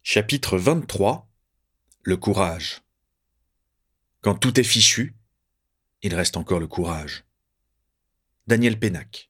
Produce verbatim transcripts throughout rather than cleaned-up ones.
Chapitre vingt-trois. Le courage. Quand tout est fichu, il reste encore le courage. Daniel Pénac.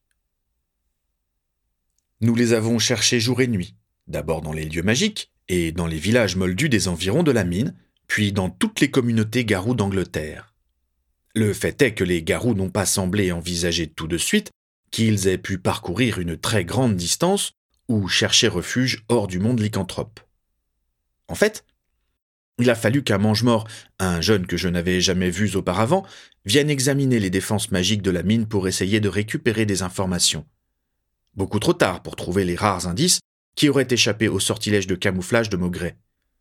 Nous les avons cherchés jour et nuit, d'abord dans les lieux magiques et dans les villages moldus des environs de la mine, puis dans toutes les communautés garous d'Angleterre. Le fait est que les garous n'ont pas semblé envisager tout de suite qu'ils aient pu parcourir une très grande distance ou chercher refuge hors du monde lycanthrope. En fait, il a fallu qu'un mange-mort, un jeune que je n'avais jamais vu auparavant, vienne examiner les défenses magiques de la mine pour essayer de récupérer des informations. Beaucoup trop tard pour trouver les rares indices qui auraient échappé au sortilège de camouflage de Maugret.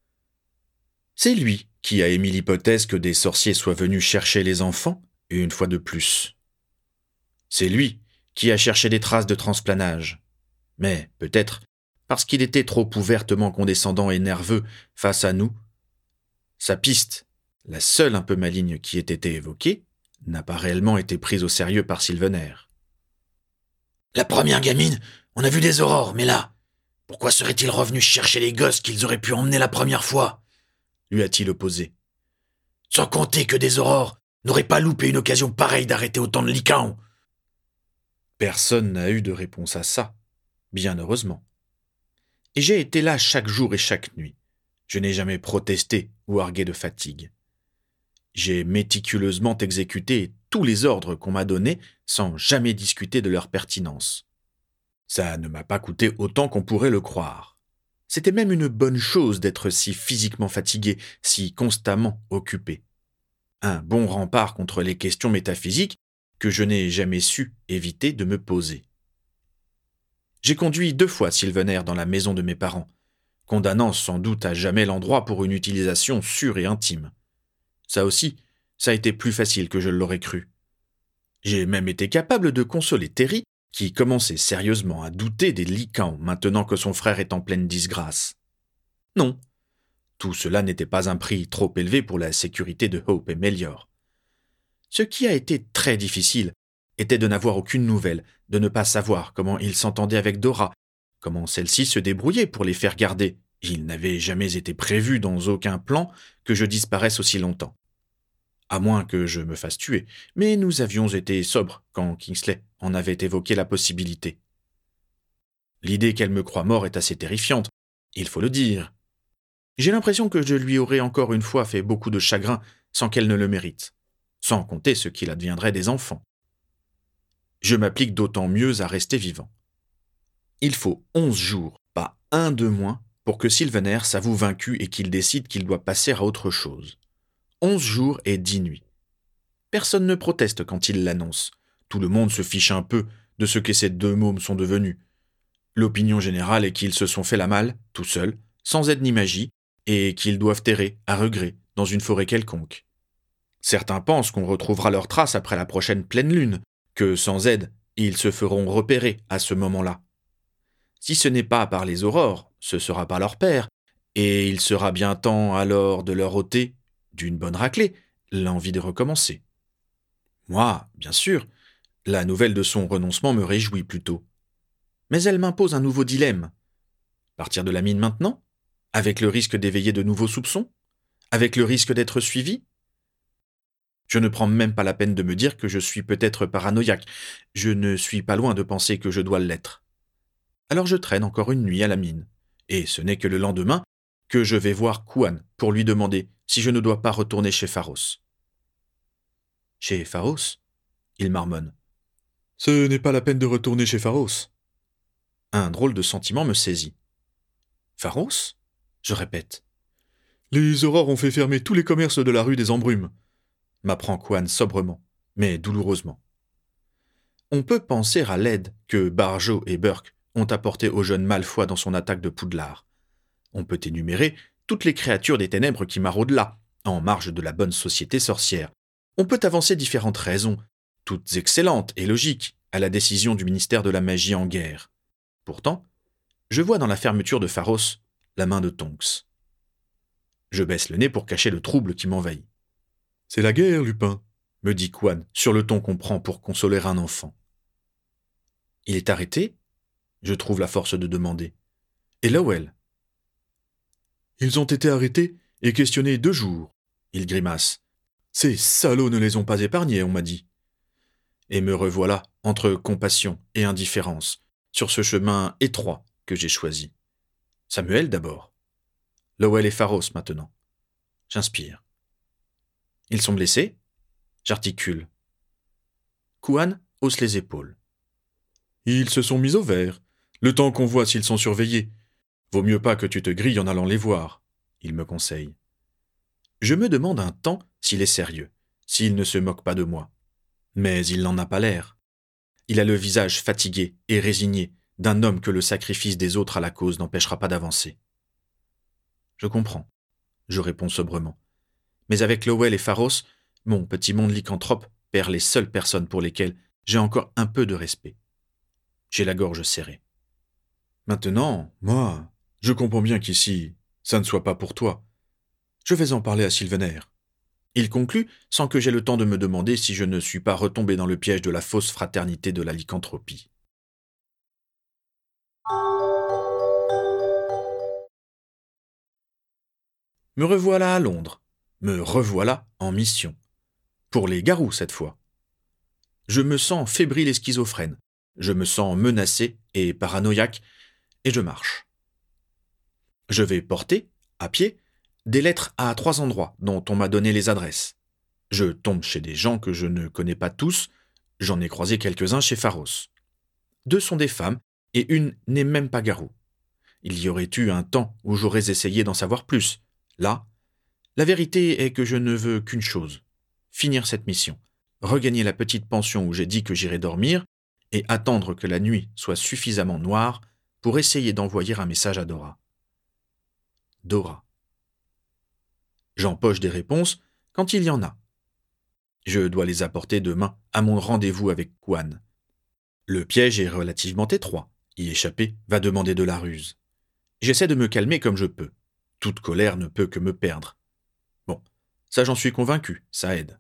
C'est lui qui a émis l'hypothèse que des sorciers soient venus chercher les enfants, une fois de plus. C'est lui qui a cherché des traces de transplanage. Mais, peut-être, parce qu'il était trop ouvertement condescendant et nerveux face à nous, sa piste, la seule un peu maligne qui ait été évoquée, n'a pas réellement été prise au sérieux par Sylvener. La première gamine, on a vu des aurores, mais là, pourquoi seraient-ils revenus chercher les gosses qu'ils auraient pu emmener la première fois ? Lui a-t-il opposé. Sans compter que des aurores n'auraient pas loupé une occasion pareille d'arrêter autant de lycans. Personne n'a eu de réponse à ça, bien heureusement. Et j'ai été là chaque jour et chaque nuit. Je n'ai jamais protesté ou argué de fatigue. J'ai méticuleusement exécuté tous les ordres qu'on m'a donnés sans jamais discuter de leur pertinence. Ça ne m'a pas coûté autant qu'on pourrait le croire. C'était même une bonne chose d'être si physiquement fatigué, si constamment occupé. Un bon rempart contre les questions métaphysiques que je n'ai jamais su éviter de me poser. J'ai conduit deux fois Sylvener dans la maison de mes parents, condamnant sans doute à jamais l'endroit pour une utilisation sûre et intime. Ça aussi, ça a été plus facile que je l'aurais cru. J'ai même été capable de consoler Terry, qui commençait sérieusement à douter des lycans maintenant que son frère est en pleine disgrâce. Non, tout cela n'était pas un prix trop élevé pour la sécurité de Hope et Melior. Ce qui a été très difficile était de n'avoir aucune nouvelle, de ne pas savoir comment il s'entendait avec Dora, comment celle-ci se débrouillait pour les faire garder. Il n'avait jamais été prévu dans aucun plan que je disparaisse aussi longtemps. À moins que je me fasse tuer, mais nous avions été sobres quand Kingsley en avait évoqué la possibilité. L'idée qu'elle me croie mort est assez terrifiante, il faut le dire. J'ai l'impression que je lui aurais encore une fois fait beaucoup de chagrin sans qu'elle ne le mérite, sans compter ce qu'il adviendrait des enfants. Je m'applique d'autant mieux à rester vivant. Il faut onze jours, pas un de moins, pour que Sylvener s'avoue vaincu et qu'il décide qu'il doit passer à autre chose. Onze jours et dix nuits. Personne ne proteste quand il l'annonce. Tout le monde se fiche un peu de ce que ces deux mômes sont devenus. L'opinion générale est qu'ils se sont fait la malle, tout seuls, sans aide ni magie, et qu'ils doivent errer, à regret, dans une forêt quelconque. Certains pensent qu'on retrouvera leurs traces après la prochaine pleine lune, que sans aide, ils se feront repérer à ce moment-là. Si ce n'est pas par les aurores, ce sera par leur père, et il sera bien temps alors de leur ôter, d'une bonne raclée, l'envie de recommencer. Moi, bien sûr, la nouvelle de son renoncement me réjouit plutôt. Mais elle m'impose un nouveau dilemme. Partir de la mine maintenant ? Avec le risque d'éveiller de nouveaux soupçons ? Avec le risque d'être suivi ? Je ne prends même pas la peine de me dire que je suis peut-être paranoïaque. Je ne suis pas loin de penser que je dois l'être. Alors je traîne encore une nuit à la mine. Et ce n'est que le lendemain que je vais voir Kwan pour lui demander si je ne dois pas retourner chez Pharos. Chez Pharos ? Il marmonne. Ce n'est pas la peine de retourner chez Pharos. Un drôle de sentiment me saisit. Pharos ? Je répète. Les aurores ont fait fermer tous les commerces de la rue des Embrumes, m'apprend Kwan sobrement, mais douloureusement. On peut penser à l'aide que Barjo et Burke ont apportée au jeune Malfoy dans son attaque de Poudlard. On peut énumérer toutes les créatures des ténèbres qui maraudent là, en marge de la bonne société sorcière. On peut avancer différentes raisons, toutes excellentes et logiques, à la décision du ministère de la Magie en guerre. Pourtant, je vois dans la fermeture de Pharos la main de Tonks. Je baisse le nez pour cacher le trouble qui m'envahit. « C'est la guerre, Lupin », me dit Kwan, sur le ton qu'on prend pour consoler un enfant. « Il est arrêté ?» Je trouve la force de demander. « Et Lowell ?» Ils ont été arrêtés et questionnés deux jours. Il grimace. Ces salauds ne les ont pas épargnés, on m'a dit. Et me revoilà, entre compassion et indifférence, sur ce chemin étroit que j'ai choisi. Samuel d'abord. Lowell et Pharos maintenant. J'inspire. Ils sont blessés? J'articule. Kouan hausse les épaules. Ils se sont mis au vert. Le temps qu'on voit s'ils sont surveillés. Vaut mieux pas que tu te grilles en allant les voir, il me conseille. Je me demande un temps s'il est sérieux, s'il ne se moque pas de moi. Mais il n'en a pas l'air. Il a le visage fatigué et résigné d'un homme que le sacrifice des autres à la cause n'empêchera pas d'avancer. Je comprends, je réponds sobrement. Mais avec Lowell et Pharos, mon petit monde lycanthrope perd les seules personnes pour lesquelles j'ai encore un peu de respect. J'ai la gorge serrée. Maintenant, moi, je comprends bien qu'ici, ça ne soit pas pour toi. Je vais en parler à Sylvener. Il conclut sans que j'aie le temps de me demander si je ne suis pas retombé dans le piège de la fausse fraternité de la lycanthropie. Me revoilà à Londres. Me revoilà en mission. Pour les garous cette fois. Je me sens fébrile et schizophrène. Je me sens menacé et paranoïaque, et je marche. Je vais porter, à pied, des lettres à trois endroits dont on m'a donné les adresses. Je tombe chez des gens que je ne connais pas tous, j'en ai croisé quelques-uns chez Pharos. Deux sont des femmes, et une n'est même pas garou. Il y aurait eu un temps où j'aurais essayé d'en savoir plus. Là, la vérité est que je ne veux qu'une chose, finir cette mission, regagner la petite pension où j'ai dit que j'irais dormir, et attendre que la nuit soit suffisamment noire pour essayer d'envoyer un message à Dora. Dora. J'empoche des réponses quand il y en a. Je dois les apporter demain à mon rendez-vous avec Kouan. Le piège est relativement étroit. Y échapper va demander de la ruse. J'essaie de me calmer comme je peux. Toute colère ne peut que me perdre. Bon, ça j'en suis convaincu, ça aide.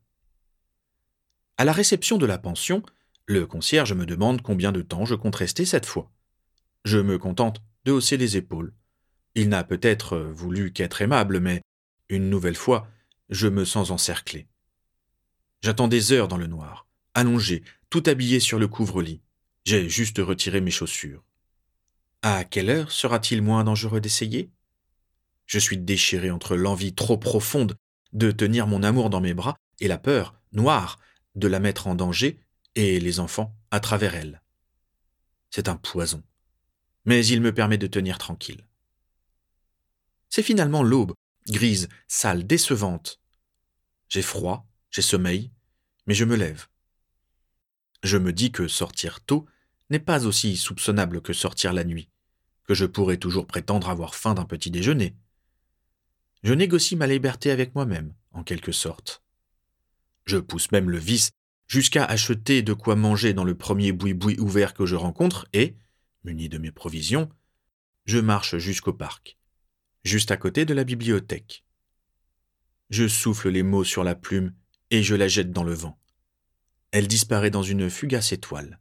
À la réception de la pension, le concierge me demande combien de temps je compte rester cette fois. Je me contente de hausser les épaules. Il n'a peut-être voulu qu'être aimable, mais, une nouvelle fois, je me sens encerclé. J'attends des heures dans le noir, allongé, tout habillé sur le couvre-lit. J'ai juste retiré mes chaussures. À quelle heure sera-t-il moins dangereux d'essayer? Je suis déchiré entre l'envie trop profonde de tenir mon amour dans mes bras et la peur, noire, de la mettre en danger et les enfants à travers elle. C'est un poison, mais il me permet de tenir tranquille. C'est finalement l'aube, grise, sale, décevante. J'ai froid, j'ai sommeil, mais je me lève. Je me dis que sortir tôt n'est pas aussi soupçonnable que sortir la nuit, que je pourrais toujours prétendre avoir faim d'un petit déjeuner. Je négocie ma liberté avec moi-même, en quelque sorte. Je pousse même le vice jusqu'à acheter de quoi manger dans le premier boui-boui ouvert que je rencontre et, muni de mes provisions, je marche jusqu'au parc, juste à côté de la bibliothèque. Je souffle les mots sur la plume et je la jette dans le vent. Elle disparaît dans une fugace étoile.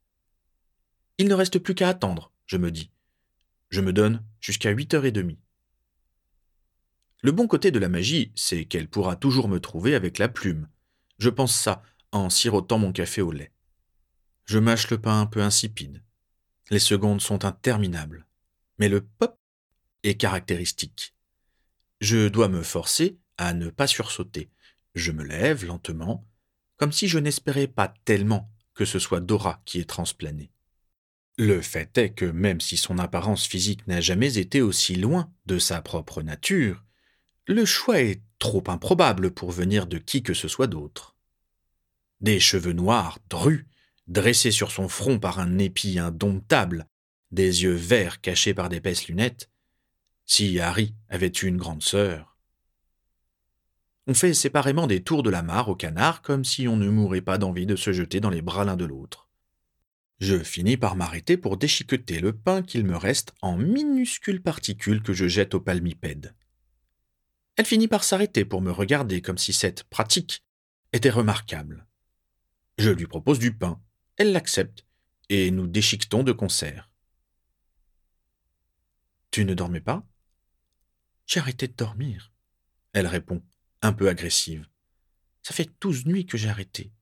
Il ne reste plus qu'à attendre, je me dis. Je me donne jusqu'à huit heures trente. Le bon côté de la magie, c'est qu'elle pourra toujours me trouver avec la plume. Je pense ça en sirotant mon café au lait. Je mâche le pain un peu insipide. Les secondes sont interminables. Mais le pop est caractéristique. Je dois me forcer à ne pas sursauter. Je me lève lentement, comme si je n'espérais pas tellement que ce soit Dora qui est transplanée. Le fait est que même si son apparence physique n'a jamais été aussi loin de sa propre nature, le choix est trop improbable pour venir de qui que ce soit d'autre. Des cheveux noirs, drus, dressés sur son front par un épi indomptable, des yeux verts cachés par d'épaisses lunettes. Si Harry avait eu une grande sœur. On fait séparément des tours de la mare au canard comme si on ne mourait pas d'envie de se jeter dans les bras l'un de l'autre. Je finis par m'arrêter pour déchiqueter le pain qu'il me reste en minuscules particules que je jette au palmipède. Elle finit par s'arrêter pour me regarder comme si cette pratique était remarquable. Je lui propose du pain, elle l'accepte, et nous déchiquetons de concert. « Tu ne dormais pas ?» J'ai arrêté de dormir. Elle répond, un peu agressive. Ça fait douze nuits que j'ai arrêté.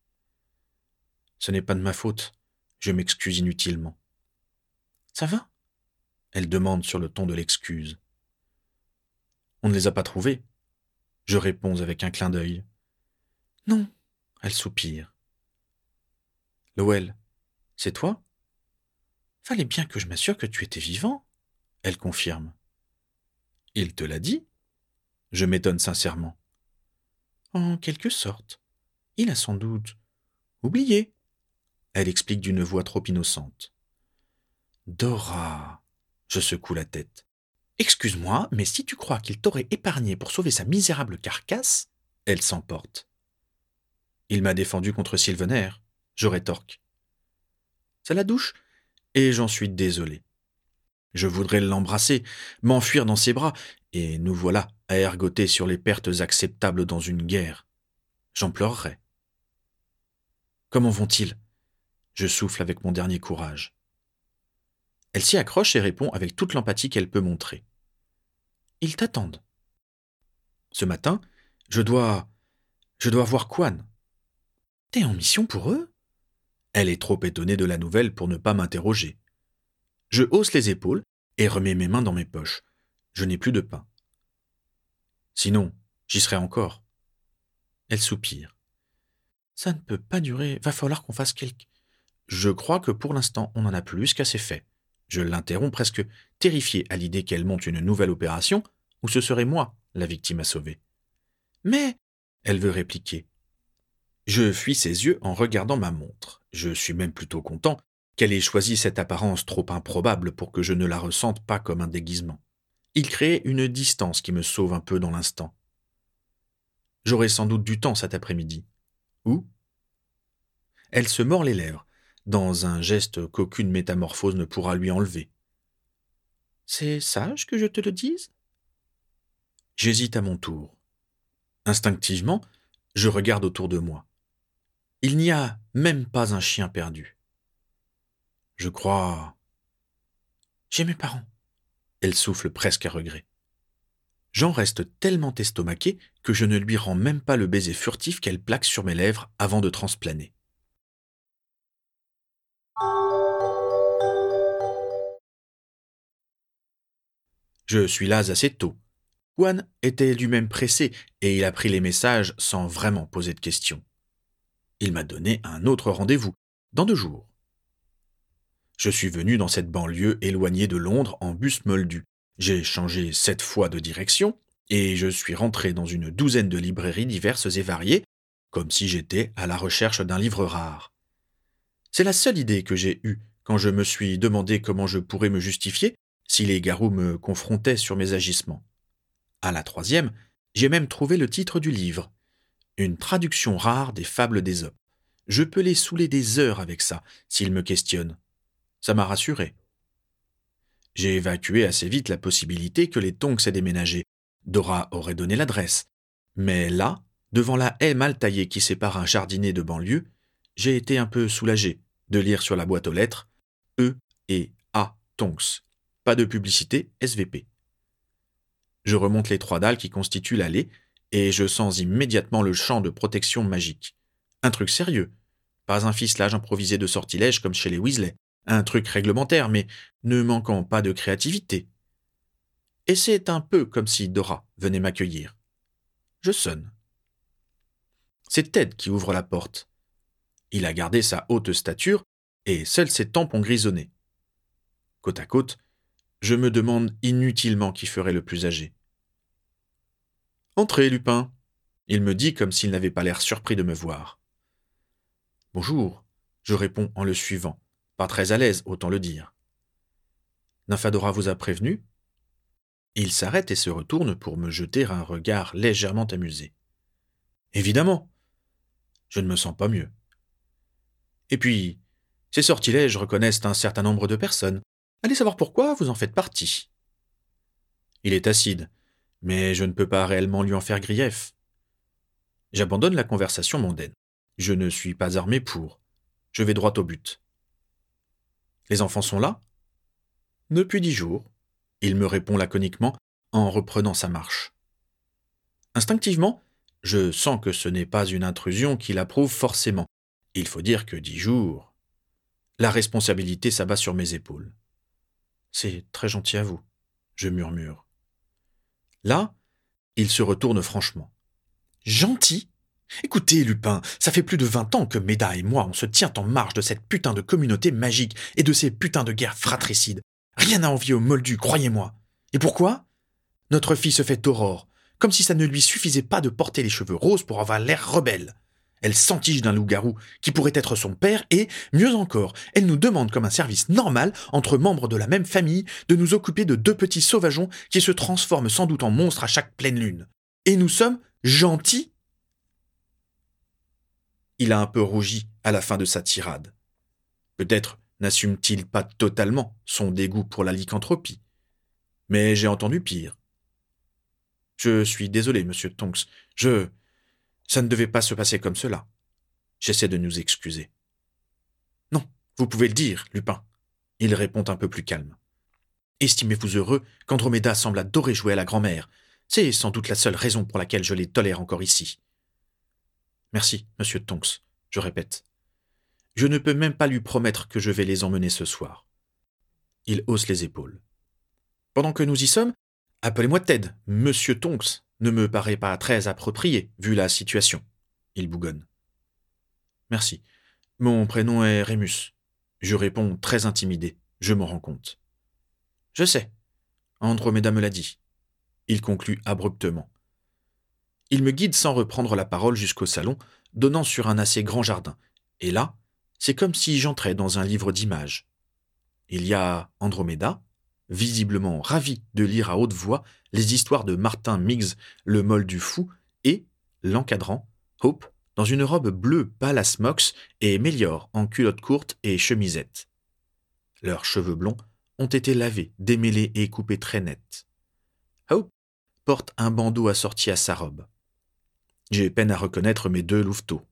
Ce n'est pas de ma faute. Je m'excuse inutilement. Ça va? Elle demande sur le ton de l'excuse. On ne les a pas trouvés. Je réponds avec un clin d'œil. Non, elle soupire. Lowell, c'est toi? Fallait bien que je m'assure que tu étais vivant, elle confirme. Il te l'a dit? Je m'étonne sincèrement. En quelque sorte. Il a sans doute oublié. Elle explique d'une voix trop innocente. Dora, je secoue la tête. Excuse-moi, mais si tu crois qu'il t'aurait épargné pour sauver sa misérable carcasse, elle s'emporte. Il m'a défendu contre Sylvener, je rétorque. Ça la douche, et j'en suis désolé. Je voudrais l'embrasser, m'enfuir dans ses bras, et nous voilà à ergoter sur les pertes acceptables dans une guerre. J'en pleurerais. Comment vont-ils? Je souffle avec mon dernier courage. Elle s'y accroche et répond avec toute l'empathie qu'elle peut montrer. Ils t'attendent. Ce matin, je dois... je dois voir Quan. T'es en mission pour eux? Elle est trop étonnée de la nouvelle pour ne pas m'interroger. Je hausse les épaules et remets mes mains dans mes poches. Je n'ai plus de pain. Sinon, j'y serai encore. Elle soupire. Ça ne peut pas durer, va falloir qu'on fasse quelque... Je crois que pour l'instant, on en a plus qu'assez fait. Je l'interromps presque terrifié à l'idée qu'elle monte une nouvelle opération où ce serait moi la victime à sauver. Mais, elle veut répliquer. Je fuis ses yeux en regardant ma montre. Je suis même plutôt content qu'elle ait choisi cette apparence trop improbable pour que je ne la ressente pas comme un déguisement. Il crée une distance qui me sauve un peu dans l'instant. J'aurai sans doute du temps cet après-midi. Où? Elle se mord les lèvres, dans un geste qu'aucune métamorphose ne pourra lui enlever. C'est sage que je te le dise? J'hésite à mon tour. Instinctivement, je regarde autour de moi. Il n'y a même pas un chien perdu. Je crois... J'ai mes parents. Elle souffle presque à regret. J'en reste tellement estomaqué que je ne lui rends même pas le baiser furtif qu'elle plaque sur mes lèvres avant de transplaner. Je suis là assez tôt. Quan était lui-même pressé et il a pris les messages sans vraiment poser de questions. Il m'a donné un autre rendez-vous, dans deux jours. Je suis venu dans cette banlieue éloignée de Londres en bus moldu. J'ai changé sept fois de direction et je suis rentré dans une douzaine de librairies diverses et variées, comme si j'étais à la recherche d'un livre rare. C'est la seule idée que j'ai eue quand je me suis demandé comment je pourrais me justifier si les garous me confrontaient sur mes agissements. À la troisième, j'ai même trouvé le titre du livre. Une traduction rare des fables d'Ésope. Je peux les saouler des heures avec ça, s'ils me questionnent. Ça m'a rassuré. J'ai évacué assez vite la possibilité que les Tonks aient déménagé. Dora aurait donné l'adresse. Mais là, devant la haie mal taillée qui sépare un jardinet de banlieue, j'ai été un peu soulagé de lire sur la boîte aux lettres E et A Tonks. Pas de publicité, S V P. Je remonte les trois dalles qui constituent l'allée et je sens immédiatement le champ de protection magique. Un truc sérieux. Pas un ficelage improvisé de sortilèges comme chez les Weasley. Un truc réglementaire, mais ne manquant pas de créativité. Et c'est un peu comme si Dora venait m'accueillir. Je sonne. C'est Ted qui ouvre la porte. Il a gardé sa haute stature et seuls ses tempes ont grisonné. Côte à côte, je me demande inutilement qui ferait le plus âgé. « Entrez, Lupin !» Il me dit comme s'il n'avait pas l'air surpris de me voir. « Bonjour !» je réponds en le suivant, pas très à l'aise, autant le dire. « Nymphadora vous a prévenu ?» Il s'arrête et se retourne pour me jeter un regard légèrement amusé. « Évidemment ! Je ne me sens pas mieux. Et puis, ces sortilèges reconnaissent un certain nombre de personnes. Allez savoir pourquoi, vous en faites partie. » Il est acide, mais je ne peux pas réellement lui en faire grief. J'abandonne la conversation mondaine. Je ne suis pas armé pour. Je vais droit au but. Les enfants sont là? Depuis dix jours. Il me répond laconiquement en reprenant sa marche. Instinctivement, je sens que ce n'est pas une intrusion qu'il approuve forcément. Il faut dire que dix jours... La responsabilité s'abat sur mes épaules. C'est très gentil à vous, je murmure. Là, il se retourne franchement. Gentil ? Écoutez, Lupin, ça fait plus de vingt ans que Méda et moi on se tient en marge de cette putain de communauté magique et de ces putains de guerres fratricides. Rien à envier aux Moldus, croyez-moi. Et pourquoi ? Notre fille se fait aurore, comme si ça ne lui suffisait pas de porter les cheveux roses pour avoir l'air rebelle. Elle s'entiche d'un loup-garou qui pourrait être son père et, mieux encore, elle nous demande comme un service normal, entre membres de la même famille, de nous occuper de deux petits sauvageons qui se transforment sans doute en monstres à chaque pleine lune. Et nous sommes gentils ? Il a un peu rougi à la fin de sa tirade. Peut-être n'assume-t-il pas totalement son dégoût pour la lycanthropie. Mais j'ai entendu pire. Je suis désolé, monsieur Tonks. Je... Ça ne devait pas se passer comme cela. J'essaie de nous excuser. Non, vous pouvez le dire, Lupin. Il répond un peu plus calme. Estimez-vous heureux qu'Andromeda semble adorer jouer à la grand-mère. C'est sans doute la seule raison pour laquelle je les tolère encore ici. Merci, monsieur Tonks, je répète. Je ne peux même pas lui promettre que je vais les emmener ce soir. Il hausse les épaules. Pendant que nous y sommes, appelez-moi Ted, monsieur Tonks. Ne me paraît pas très approprié, vu la situation. Il bougonne. Merci. Mon prénom est Rémus. Je réponds très intimidé. Je m'en rends compte. Je sais. Andromeda me l'a dit. Il conclut abruptement. Il me guide sans reprendre la parole jusqu'au salon, donnant sur un assez grand jardin. Et là, c'est comme si j'entrais dans un livre d'images. Il y a Andromeda, visiblement ravi de lire à haute voix les histoires de Martin Miggs, le moldu fou, et l'encadrant, Hope, dans une robe bleue pâle à smocks, et Mélior en culotte courte et chemisette. Leurs cheveux blonds ont été lavés, démêlés et coupés très net. Hope porte un bandeau assorti à sa robe. J'ai peine à reconnaître mes deux louveteaux.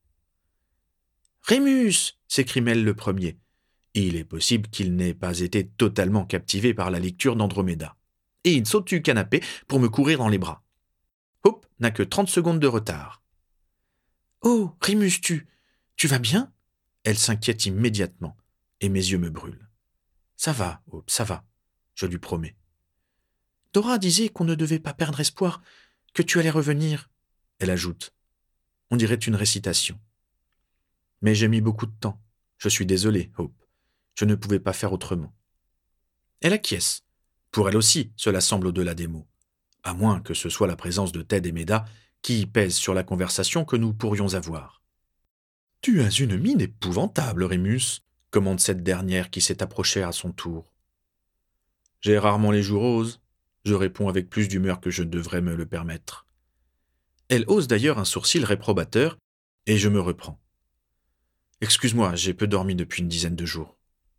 « Rémus !» s'écrie Mel le premier. Il est possible qu'il n'ait pas été totalement captivé par la lecture d'Andromeda. Et il saute du canapé pour me courir dans les bras. Hope n'a que trente secondes de retard. « Oh, Rémus, tu... tu vas bien ?» Elle s'inquiète immédiatement, et mes yeux me brûlent. « Ça va, Hope, ça va, je lui promets. »« Dora disait qu'on ne devait pas perdre espoir, que tu allais revenir. » Elle ajoute. On dirait une récitation. « Mais j'ai mis beaucoup de temps. Je suis désolé, Hope. Je ne pouvais pas faire autrement. » Elle acquiesce. Pour elle aussi, cela semble au-delà des mots. À moins que ce soit la présence de Ted et Méda qui pèse sur la conversation que nous pourrions avoir. « Tu as une mine épouvantable, Rémus, » commande cette dernière qui s'est approchée à son tour. « J'ai rarement les joues roses. » Je réponds avec plus d'humeur que je devrais me le permettre. Elle hausse d'ailleurs un sourcil réprobateur, et je me reprends. « Excuse-moi, j'ai peu dormi depuis une dizaine de jours. »«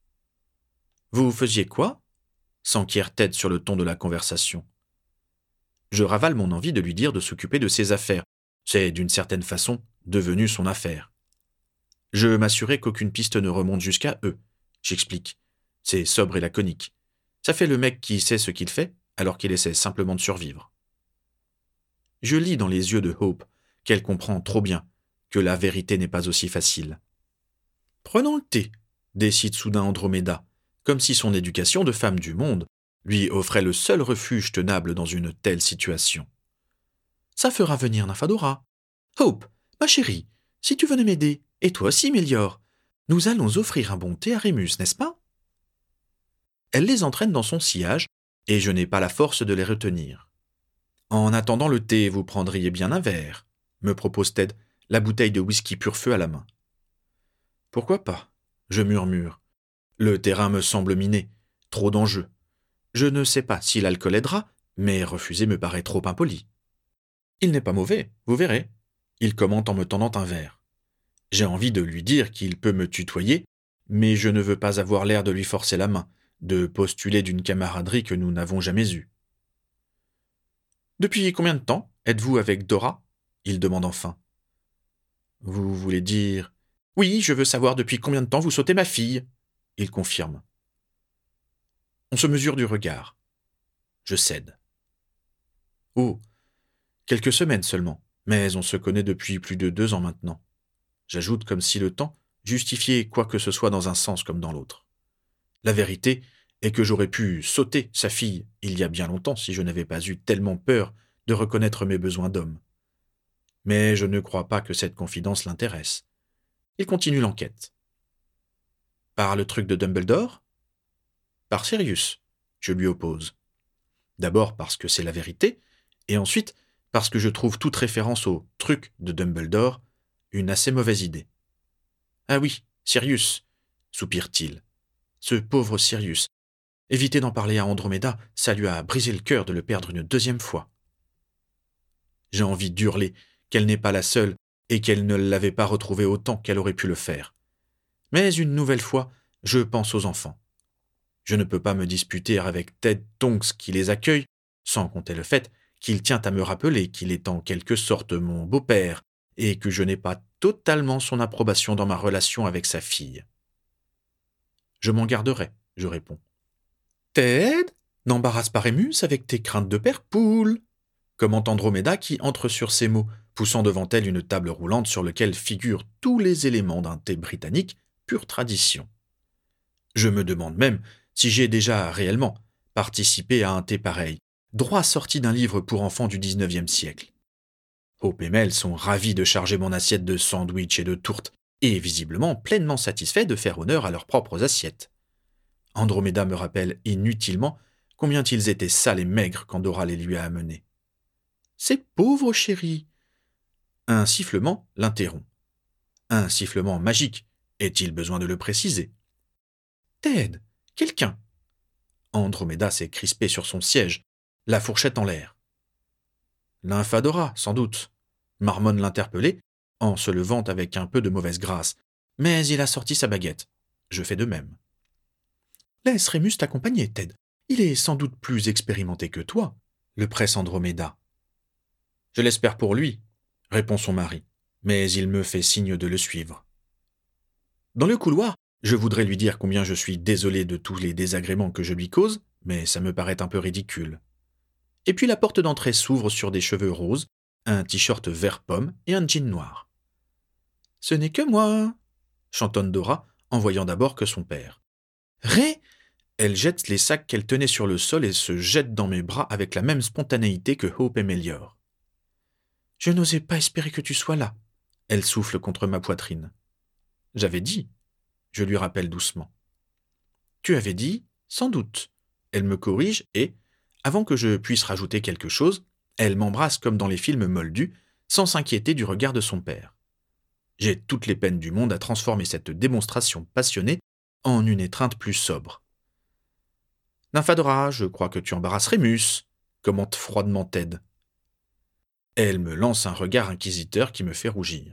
Vous faisiez quoi ?» s'enquiert Ted sur le ton de la conversation. Je ravale mon envie de lui dire de s'occuper de ses affaires. C'est, d'une certaine façon, devenu son affaire. Je m'assurais qu'aucune piste ne remonte jusqu'à eux. J'explique. C'est sobre et laconique. Ça fait le mec qui sait ce qu'il fait, alors qu'il essaie simplement de survivre. Je lis dans les yeux de Hope qu'elle comprend trop bien que la vérité n'est pas aussi facile. « Prenons le thé », décide soudain Andromeda, comme si son éducation de femme du monde lui offrait le seul refuge tenable dans une telle situation. « Ça fera venir Nymphadora. Hope, ma chérie, si tu venais m'aider, et toi aussi, Mélior, nous allons offrir un bon thé à Rémus, n'est-ce pas ?» Elle les entraîne dans son sillage, et je n'ai pas la force de les retenir. « En attendant le thé, vous prendriez bien un verre ?» me propose Ted, la bouteille de whisky pur feu à la main. « Pourquoi pas ?» je murmure. Le terrain me semble miné, trop d'enjeux. Je ne sais pas si l'alcool aidera, mais refuser me paraît trop impoli. « Il n'est pas mauvais, vous verrez. » Il commente en me tendant un verre. J'ai envie de lui dire qu'il peut me tutoyer, mais je ne veux pas avoir l'air de lui forcer la main, de postuler d'une camaraderie que nous n'avons jamais eue. « Depuis combien de temps êtes-vous avec Dora ?» il demande enfin. « Vous voulez dire... »« Oui, je veux savoir depuis combien de temps vous sautez ma fille ?» il confirme. On se mesure du regard. Je cède. Oh, quelques semaines seulement, mais on se connaît depuis plus de deux ans maintenant. J'ajoute comme si le temps justifiait quoi que ce soit dans un sens comme dans l'autre. La vérité est que j'aurais pu sauter sa fille il y a bien longtemps si je n'avais pas eu tellement peur de reconnaître mes besoins d'homme. Mais je ne crois pas que cette confidence l'intéresse. Il continue l'enquête. Par le truc de Dumbledore ? Par Sirius, je lui oppose. D'abord parce que c'est la vérité, et ensuite parce que je trouve toute référence au truc de Dumbledore une assez mauvaise idée. Ah oui, Sirius, soupire-t-il. Ce pauvre Sirius. Éviter d'en parler à Andromeda, ça lui a brisé le cœur de le perdre une deuxième fois. J'ai envie d'hurler qu'elle n'est pas la seule et qu'elle ne l'avait pas retrouvé autant qu'elle aurait pu le faire. Mais une nouvelle fois, je pense aux enfants. Je ne peux pas me disputer avec Ted Tonks qui les accueille, sans compter le fait qu'il tient à me rappeler qu'il est en quelque sorte mon beau-père et que je n'ai pas totalement son approbation dans ma relation avec sa fille. Je m'en garderai, je réponds. Ted, n'embarrasse pas Rémus avec tes craintes de père poule, commente Andromeda qui entre sur ces mots, poussant devant elle une table roulante sur laquelle figurent tous les éléments d'un thé britannique, pure tradition. Je me demande même si j'ai déjà réellement participé à un thé pareil, droit sorti d'un livre pour enfants du dix-neuvième siècle. Hope et Mel sont ravis de charger mon assiette de sandwich et de tourte, et visiblement pleinement satisfaits de faire honneur à leurs propres assiettes. Andromeda me rappelle inutilement combien ils étaient sales et maigres quand Dora les lui a amenés. « C'est pauvre chéri !» Un sifflement l'interrompt. Un sifflement magique, est-il besoin de le préciser ? « Ted, quelqu'un !» Andromeda s'est crispé sur son siège, la fourchette en l'air. « Lymphadora, sans doute !» marmonne l'interpellé, en se levant avec un peu de mauvaise grâce. Mais il a sorti sa baguette. Je fais de même. « Laisse Rémus t'accompagner, Ted. Il est sans doute plus expérimenté que toi, » le presse Andromeda. « Je l'espère pour lui, » répond son mari, mais il me fait signe de le suivre. Dans le couloir, je voudrais lui dire combien je suis désolé de tous les désagréments que je lui cause, mais ça me paraît un peu ridicule. Et puis la porte d'entrée s'ouvre sur des cheveux roses, un t-shirt vert pomme et un jean noir. « Ce n'est que moi !» chantonne Dora, en voyant d'abord que son père. « Ré !» Elle jette les sacs qu'elle tenait sur le sol et se jette dans mes bras avec la même spontanéité que Hope et Méliore. « Je n'osais pas espérer que tu sois là. » Elle souffle contre ma poitrine. « J'avais dit. » Je lui rappelle doucement. « Tu avais dit, sans doute. » Elle me corrige et, avant que je puisse rajouter quelque chose, elle m'embrasse comme dans les films moldus, sans s'inquiéter du regard de son père. J'ai toutes les peines du monde à transformer cette démonstration passionnée en une étreinte plus sobre. « Nymphadora, je crois que tu embarrasses Rémus, » commente froidement Ted. Elle me lance un regard inquisiteur qui me fait rougir.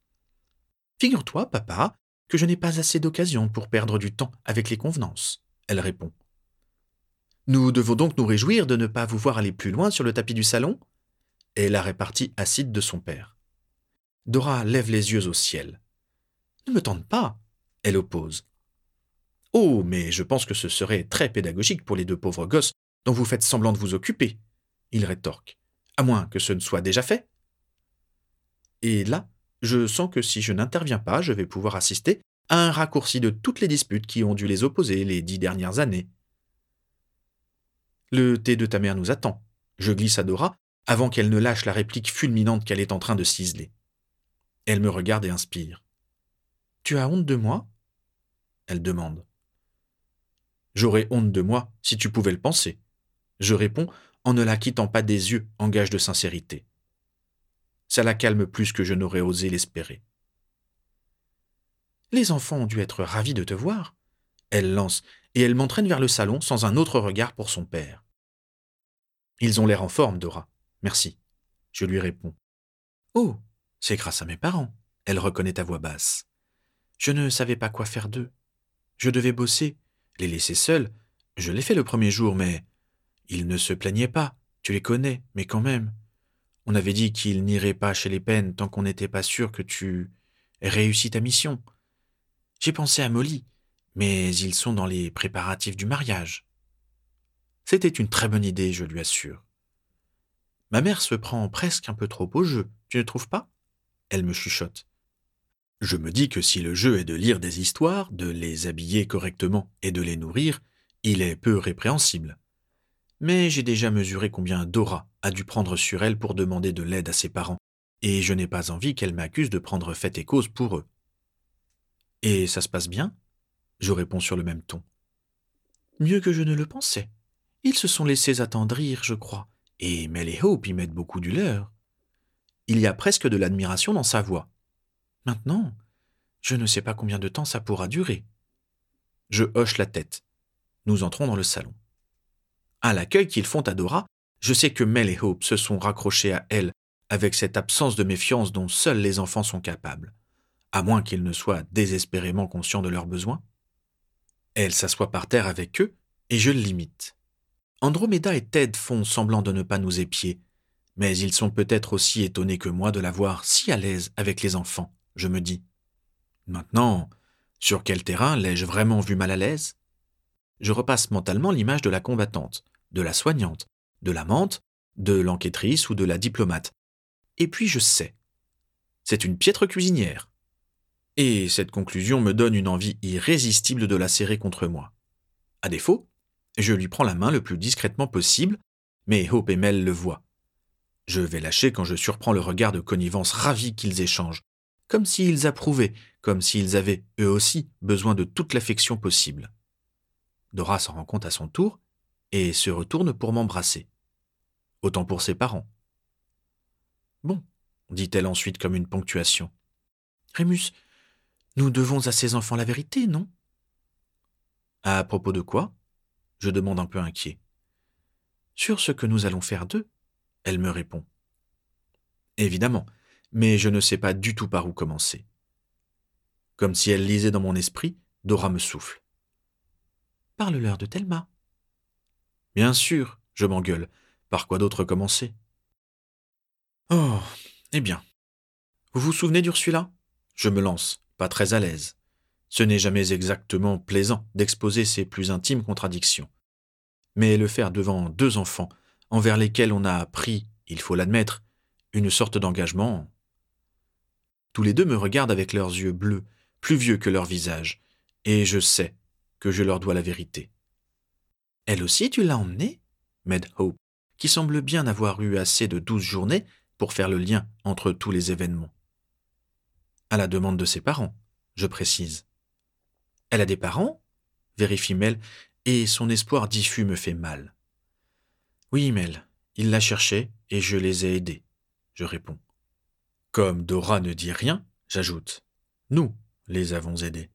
« Figure-toi, papa, que je n'ai pas assez d'occasion pour perdre du temps avec les convenances, » elle répond. « Nous devons donc nous réjouir de ne pas vous voir aller plus loin sur le tapis du salon ?» est la répartie acide de son père. Dora lève les yeux au ciel. « Ne me tente pas !» elle oppose. « Oh, mais je pense que ce serait très pédagogique pour les deux pauvres gosses dont vous faites semblant de vous occuper, » il rétorque, « à moins que ce ne soit déjà fait. » Et là, je sens que si je n'interviens pas, je vais pouvoir assister à un raccourci de toutes les disputes qui ont dû les opposer les dix dernières années. « Le thé de ta mère nous attend. » Je glisse à Dora avant qu'elle ne lâche la réplique fulminante qu'elle est en train de ciseler. Elle me regarde et inspire. « Tu as honte de moi ?» Elle demande. « J'aurais honte de moi si tu pouvais le penser. » Je réponds en ne la quittant pas des yeux en gage de sincérité. Ça la calme plus que je n'aurais osé l'espérer. « Les enfants ont dû être ravis de te voir. » Elle lance et elle m'entraîne vers le salon sans un autre regard pour son père. « Ils ont l'air en forme, Dora. Merci. » Je lui réponds. « Oh, c'est grâce à mes parents. » Elle reconnaît à voix basse. « Je ne savais pas quoi faire d'eux. Je devais bosser, les laisser seuls. Je l'ai fait le premier jour, mais ils ne se plaignaient pas. Tu les connais, mais quand même. On avait dit qu'ils n'iraient pas chez les Penn tant qu'on n'était pas sûr que tu réussis ta mission. J'ai pensé à Molly, mais ils sont dans les préparatifs du mariage. » C'était une très bonne idée, je lui assure. Ma mère se prend presque un peu trop au jeu, tu ne trouves pas? Elle me chuchote. Je me dis que si le jeu est de lire des histoires, de les habiller correctement et de les nourrir, il est peu répréhensible. Mais j'ai déjà mesuré combien Dora a dû prendre sur elle pour demander de l'aide à ses parents, et je n'ai pas envie qu'elle m'accuse de prendre fait et cause pour eux. Et ça se passe bien? Je réponds sur le même ton. Mieux que je ne le pensais. Ils se sont laissés attendrir, je crois, et Mel et Hope y mettent beaucoup du leur. Il y a presque de l'admiration dans sa voix. Maintenant, je ne sais pas combien de temps ça pourra durer. Je hoche la tête. Nous entrons dans le salon. À l'accueil qu'ils font à Dora, je sais que Mel et Hope se sont raccrochés à elle avec cette absence de méfiance dont seuls les enfants sont capables, à moins qu'ils ne soient désespérément conscients de leurs besoins. Elle s'assoit par terre avec eux et je l'imite. Andromeda et Ted font semblant de ne pas nous épier, mais ils sont peut-être aussi étonnés que moi de la voir si à l'aise avec les enfants, je me dis. Maintenant, sur quel terrain l'ai-je vraiment vu mal à l'aise? Je repasse mentalement l'image de la combattante, de la soignante, de l'amante, de l'enquêtrice ou de la diplomate. Et puis je sais. C'est une piètre cuisinière. Et cette conclusion me donne une envie irrésistible de la serrer contre moi. À défaut, je lui prends la main le plus discrètement possible, mais Hope et Mel le voient. Je vais lâcher quand je surprends le regard de connivence ravi qu'ils échangent, comme s'ils approuvaient, comme s'ils avaient, eux aussi, besoin de toute l'affection possible. Dora s'en rend compte à son tour et se retourne pour m'embrasser. Autant pour ses parents. Bon, dit-elle ensuite comme une ponctuation. Rémus, nous devons à ces enfants la vérité, non? À propos de quoi? Je demande un peu inquiet. Sur ce que nous allons faire d'eux, elle me répond. Évidemment, mais je ne sais pas du tout par où commencer. Comme si elle lisait dans mon esprit, Dora me souffle. Parle-leur de Thelma. Bien sûr, je m'engueule. Par quoi d'autre commencer? Oh, eh bien. Vous vous souvenez d'Ursula? Je me lance, pas très à l'aise. Ce n'est jamais exactement plaisant d'exposer ses plus intimes contradictions. Mais le faire devant deux enfants, envers lesquels on a pris, il faut l'admettre, une sorte d'engagement. Tous les deux me regardent avec leurs yeux bleus, plus vieux que leur visage, et je sais que je leur dois la vérité. Elle aussi, tu l'as emmenée? m'aide Hope, qui semble bien avoir eu assez de douze journées pour faire le lien entre tous les événements. À la demande de ses parents, je précise. Elle a des parents? Vérifie Mel, et son espoir diffus me fait mal. Oui, Mel, il l'a cherchée et je les ai aidés, je réponds. Comme Dora ne dit rien, j'ajoute. Nous les avons aidés.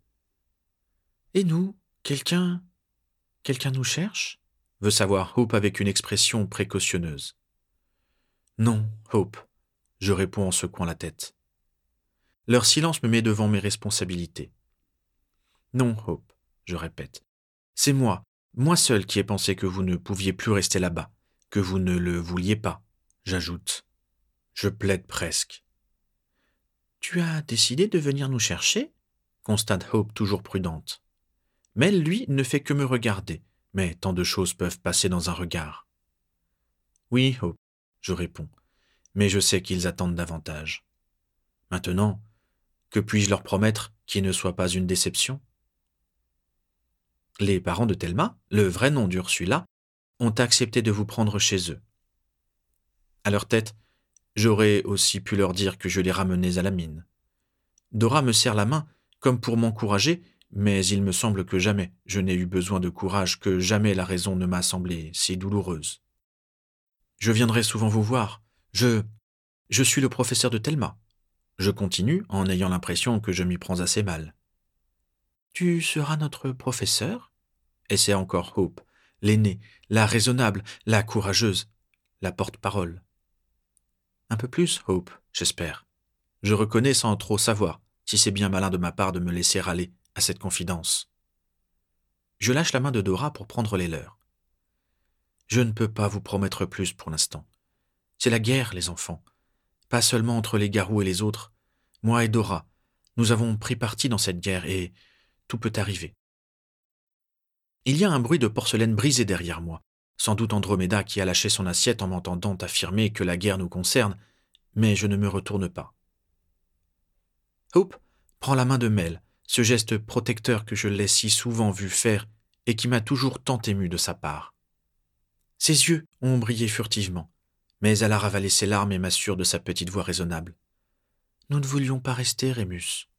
Et nous, quelqu'un, quelqu'un nous cherche? Veut savoir Hope avec une expression précautionneuse. Non, Hope, je réponds en secouant la tête. Leur silence me met devant mes responsabilités. Non, Hope, je répète. C'est moi, moi seul qui ai pensé que vous ne pouviez plus rester là-bas, que vous ne le vouliez pas, j'ajoute. Je plaide presque. Tu as décidé de venir nous chercher? Constate Hope toujours prudente. Mel, lui, ne fait que me regarder, mais tant de choses peuvent passer dans un regard. Oui, Hope, je réponds, mais je sais qu'ils attendent davantage. Maintenant, que puis-je leur promettre qui ne soit pas une déception? Les parents de Thelma, le vrai nom d'Ursula, ont accepté de vous prendre chez eux. À leur tête, j'aurais aussi pu leur dire que je les ramenais à la mine. Dora me serre la main comme pour m'encourager, mais il me semble que jamais je n'ai eu besoin de courage, que jamais la raison ne m'a semblé si douloureuse. Je viendrai souvent vous voir. Je... Je suis le professeur de Thelma. Je continue en ayant l'impression que je m'y prends assez mal. Tu seras notre professeur? Essaie encore Hope, l'aînée, la raisonnable, la courageuse, la porte-parole. Un peu plus, Hope, j'espère. Je reconnais sans trop savoir si c'est bien malin de ma part de me laisser aller à cette confidence. Je lâche la main de Dora pour prendre les leurs. Je ne peux pas vous promettre plus pour l'instant. C'est la guerre, les enfants. Pas seulement entre les garous et les autres. Moi et Dora, nous avons pris parti dans cette guerre et tout peut arriver. Il y a un bruit de porcelaine brisée derrière moi, Sans doute Andromeda qui a lâché son assiette en m'entendant affirmer que la guerre nous concerne, mais je ne me retourne pas. Hope prend la main de Mel, ce geste protecteur que je l'ai si souvent vu faire et qui m'a toujours tant ému de sa part. Ses yeux ont brillé furtivement, mais elle a ravalé ses larmes et m'assure de sa petite voix raisonnable. « Nous ne voulions pas rester, Rémus.